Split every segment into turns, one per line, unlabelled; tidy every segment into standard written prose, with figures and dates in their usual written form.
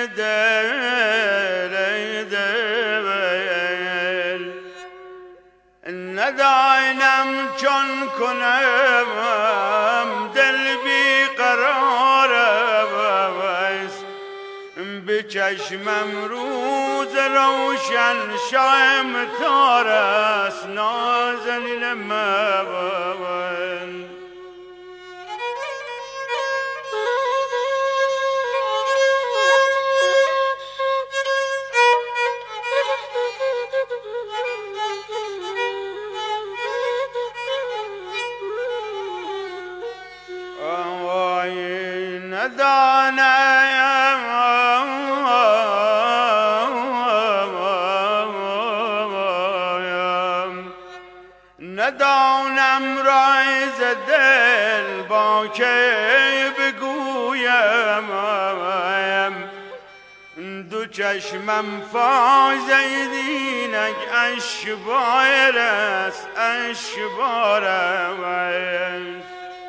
دل ندانم چون کنم دل بی قرار است به چشمم روز روشن شام تار است نازنین من ندانم رایز دل با که بگویم دو چشمم فازیدینک اشبار است اشبارم است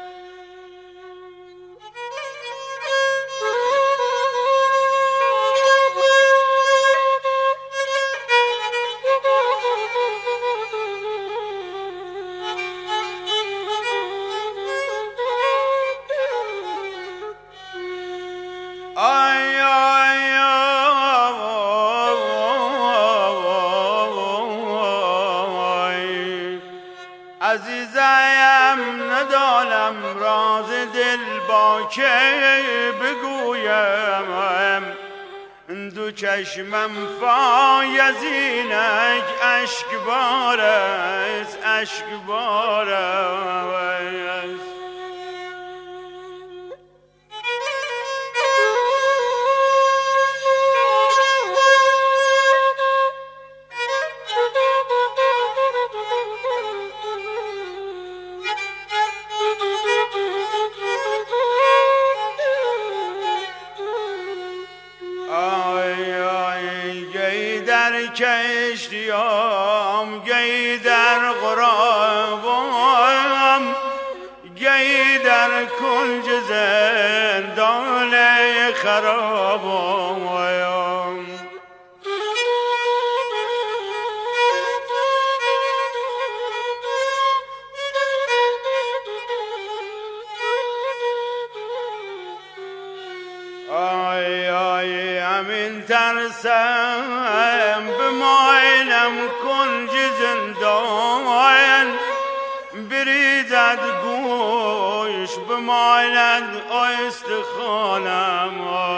عزیزم ندانم راز دل با که بگویم دو چشمم فایزینک اشکبار است اشکبار است کشتیام گی در غرابم گی در کنج زندان خرابم همین ترسم بماینم کنج زندان بریزد گوش بماند استخوانم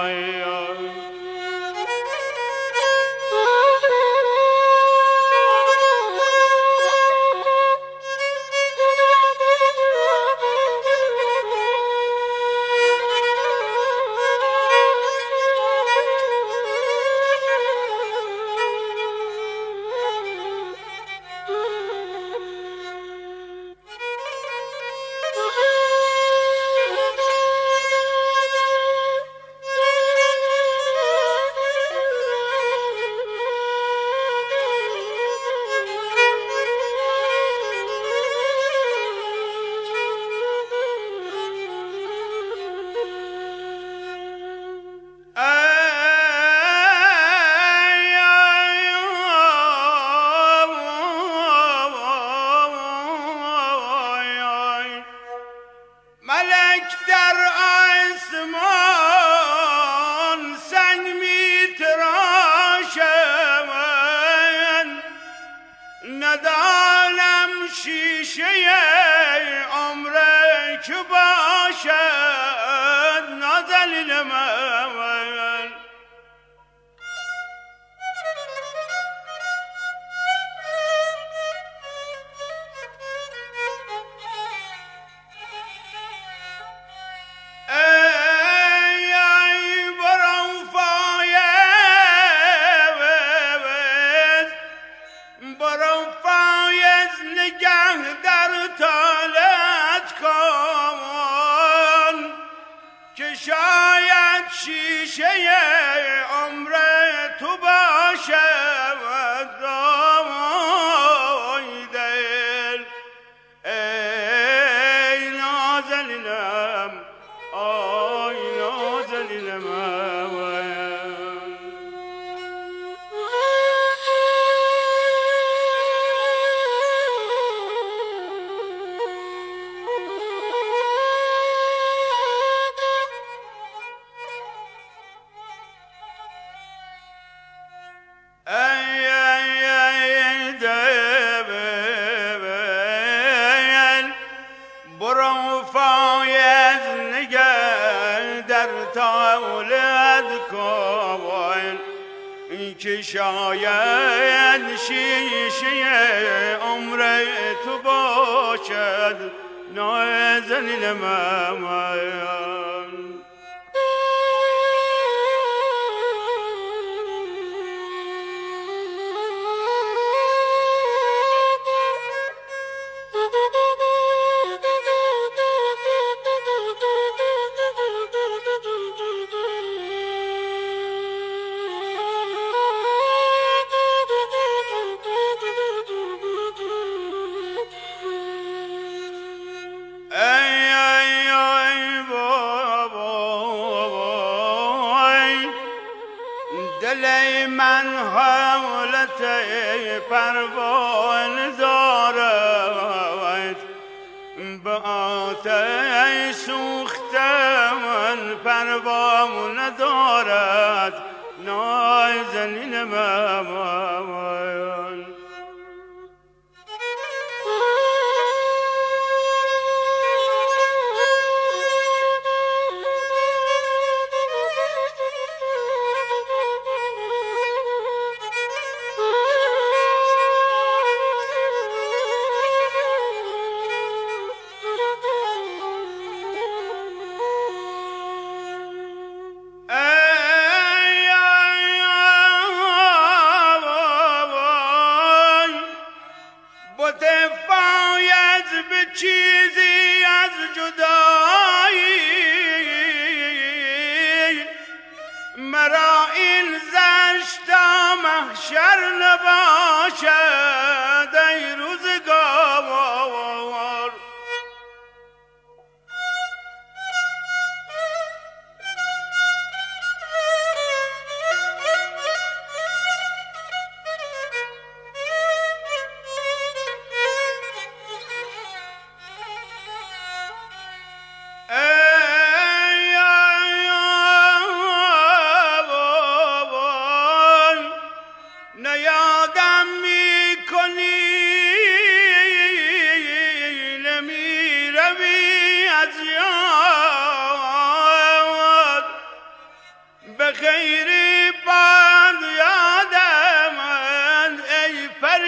ندانم شیشه عمره که باشد نازنین من شاید شیشه که شاید شیشه عمر تو باشد نازنین من. دل من حالت پروانه دارد، به آتش سوختن پروانه دارد نازنین من. چیزی از جدایی مرا این زشتا محشر نباشد ای روزگار. نیادم میکنی نمیروی از یاد، به خیری بند یادم ای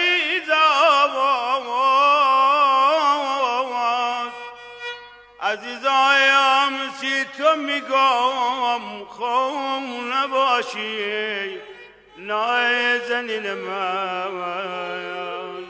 فریزاد. عزیزایم سی تو میگم خون نباشی نازنین من.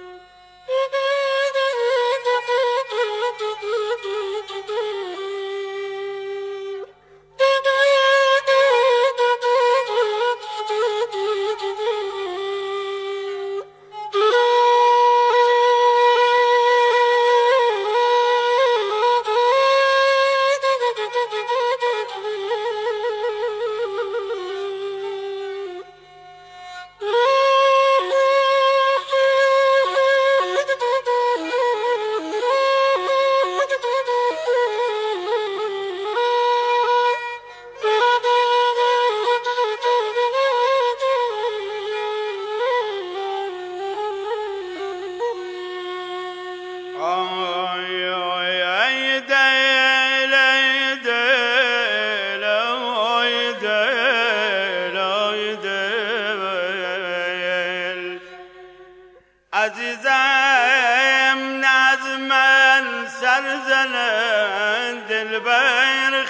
عزیزم نظمن سرزنن دل بر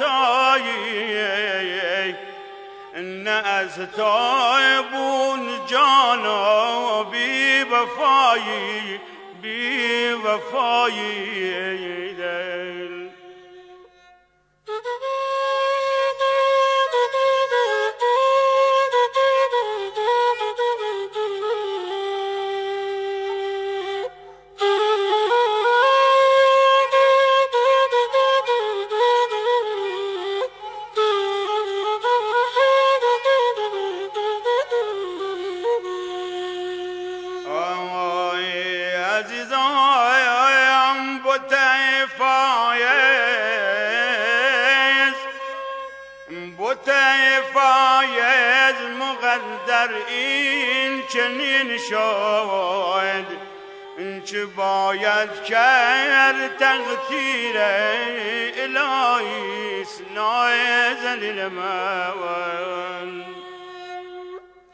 خطایی، نه از تایبون جانا بی وفایی بی وفایی دل. عزیزایم بوته فایز مقدر این چنین شد، چه باید کرد تقدیر الهی است نازنین من.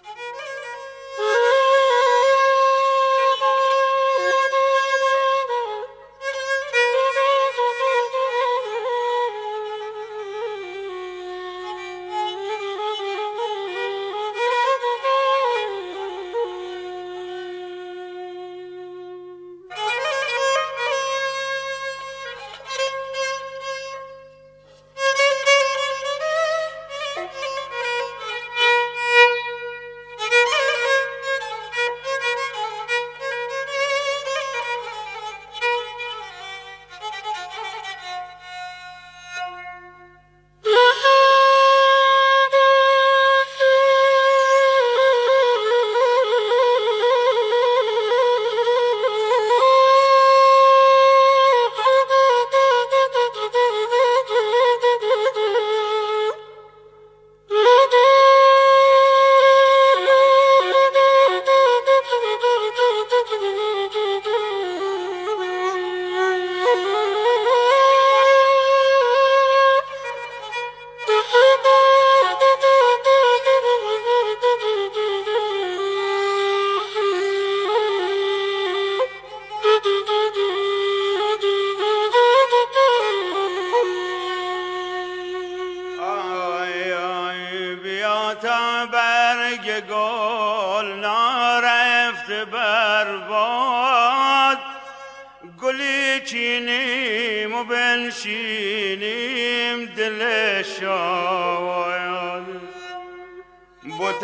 تا برگ گل نرفته برباد، گلی چینیم و بنشینیم دل شاد. بت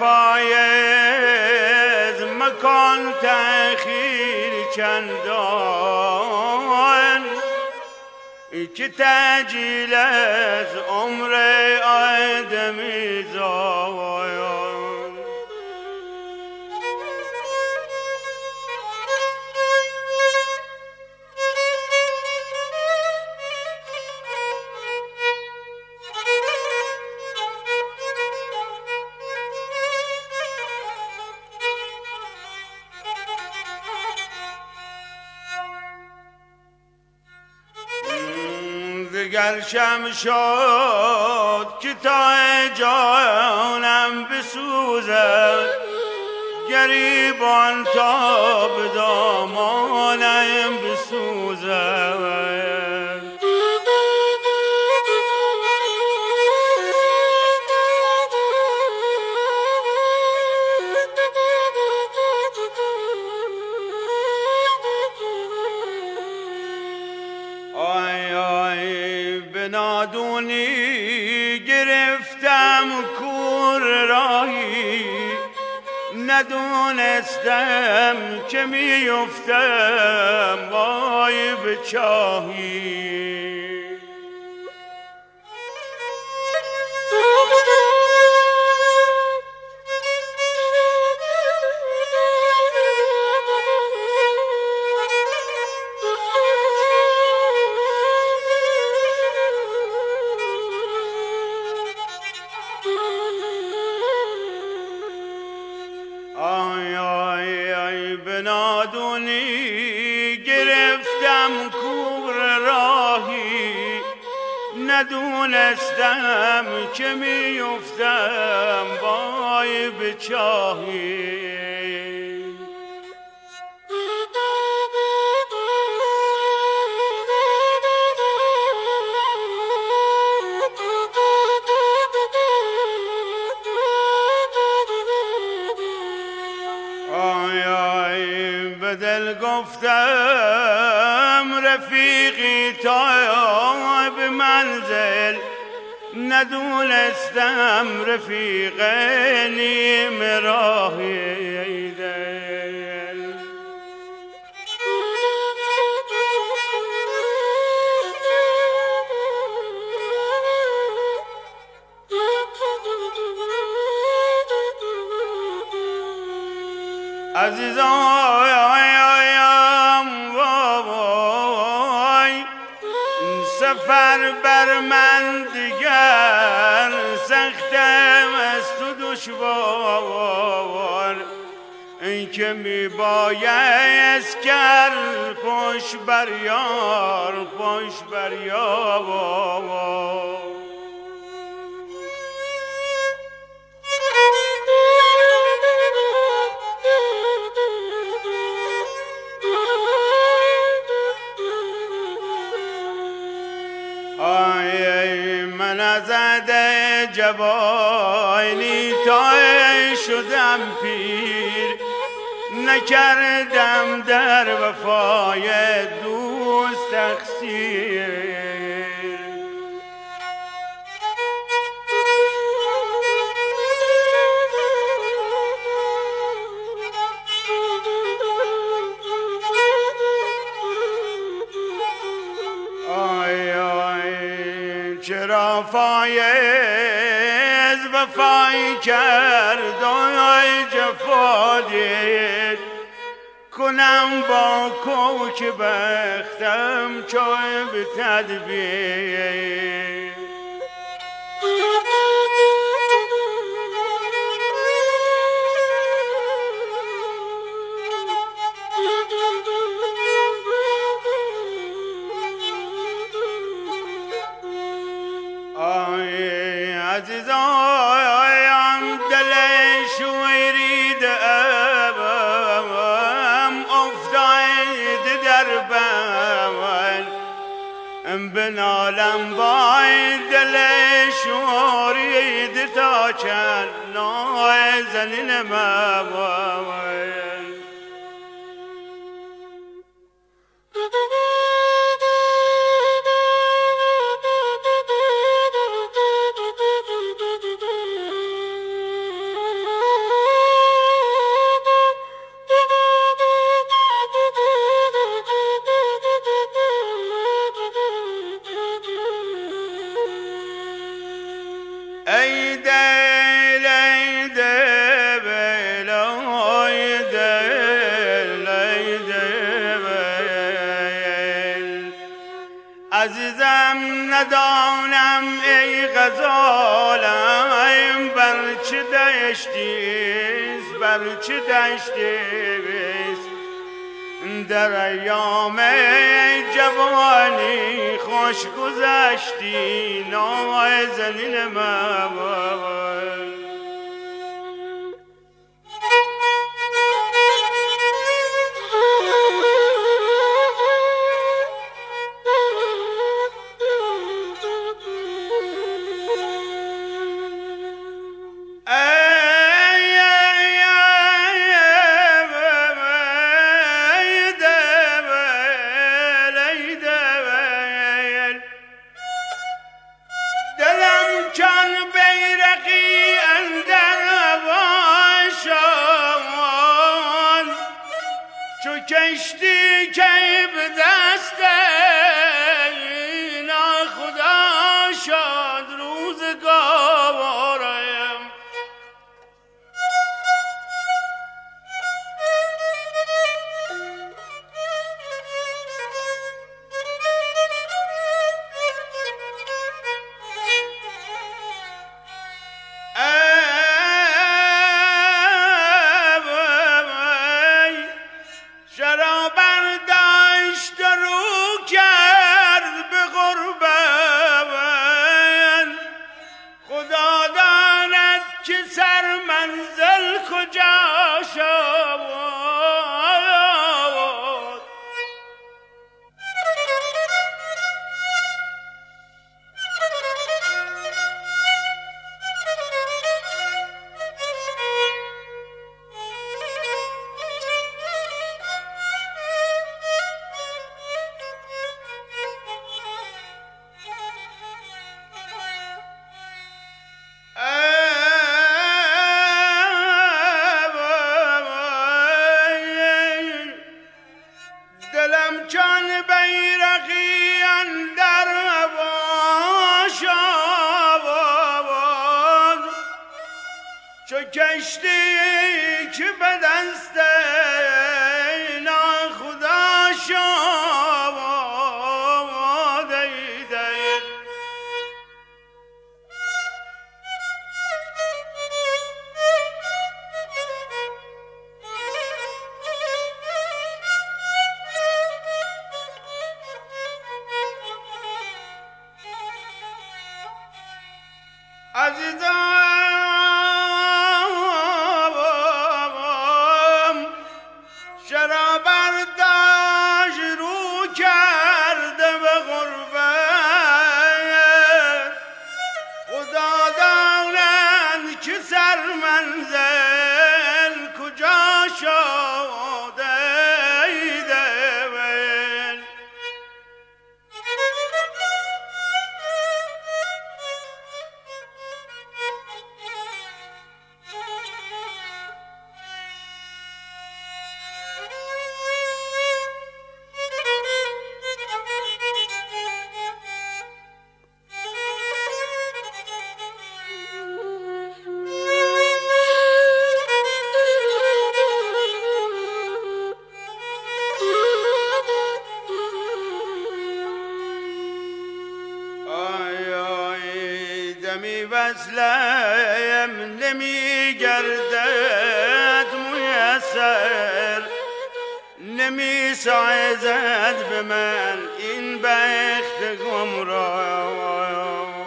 فایز مکان تأخیر چندان، که تجلیل از عمر آدمی زاید. دگر شم شد که تا جانم بسوزد، گریبان تا به دامانم بسوزد. نادونی گرفتم کور راهی، ندونستم که میفتم وای به چاهی. نادونی گرفتم کور راهی، ندونستم که میفتم وای به چاهی. دل گفتم رفیقی تا به منزل، ندونستم رفیق نیم راهی دل. عزیزایم وای، سفر بر من دیگر سختم است و دشوار، این که میبایست کرد پشت بر یار، پشت بر یار. من از عده جوانی تا شدم پیر، نکردم در وفای دوست تقصیر. چرا فایز وفایی کرد و جفا دید، کنم با کوک بختم چای به تدبیر. عزیزایم دل شویرید ابم افتاد در بمن، بنالم بای دل شورید تا چند نازنین مبای ای دل ای دل ای دل ای دل عزیزم ندانم ای غزالم بر چه دشتیست بر چه دشتیست در ایام جوانی خوش گذشتی نازنین مبای کشتی که به دست ناخدا شد روزگارم منزل کجا شد جان بیرقی اندر هوا شد چو کشتی که به دست ناخدا شد عزیزم چرا برداشت رو کرده به غربت خدا داند که سر منزل کجا شده دمی وصلم نمی گردد میسر نمی سازد به من این بخت گمراه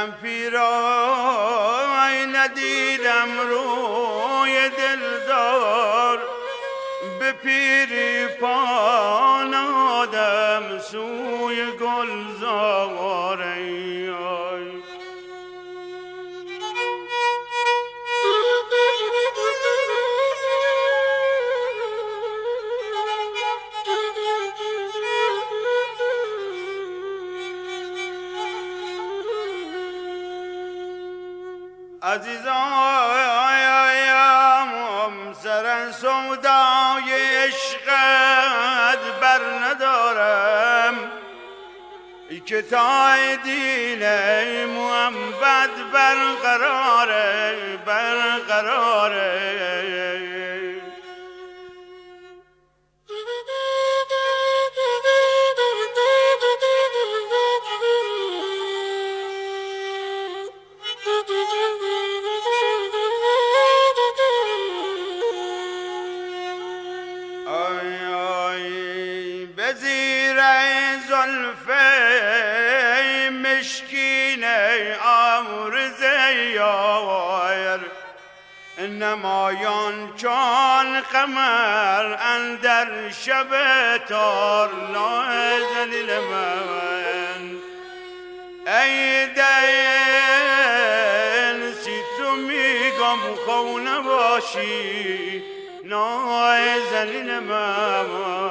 من پیرای ندیدم روی دلدار، به پیری پا نهادم سوی گلزار. عزیزایم سر سودای عشقت بر ندارم، که تا دین محمد برقراره. به زیر زلف مشکین عارض یار، نمایان چون قمر اندر شب تار. نازنین من ای دل سی تو میگم خونه باشی، نازنین من.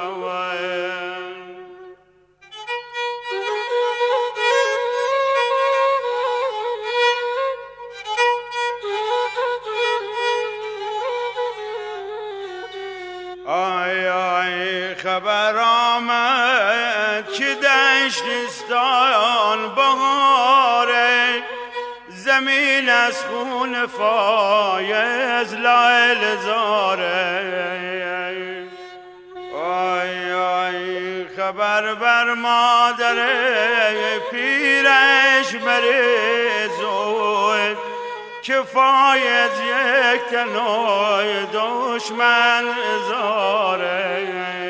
آی خبر آمد که دشتستان بهاره، زمین از خون فایز لاله زاره. آی خبر بر مادر پیرش مریض، که فایز یک تنهای دشمن زاره.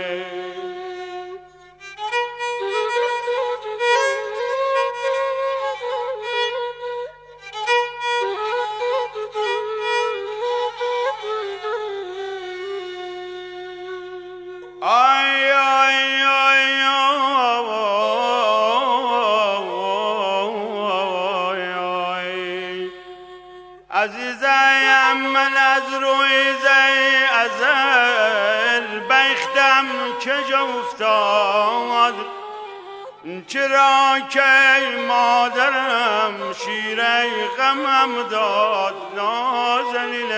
عزیزم من از روی زی ازل بختم که جا افتاد، چرا که مادرم شیره غمم داد. نازنین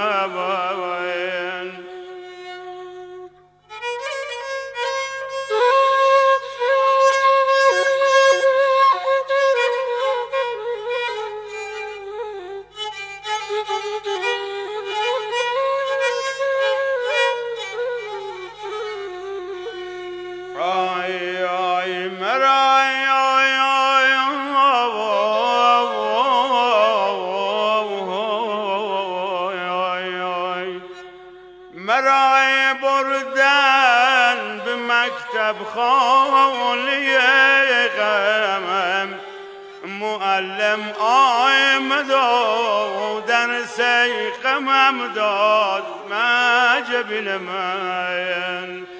من مرا بردن به مکتب خالی غمم، معلم آمد و درس غمم داد. مجبین من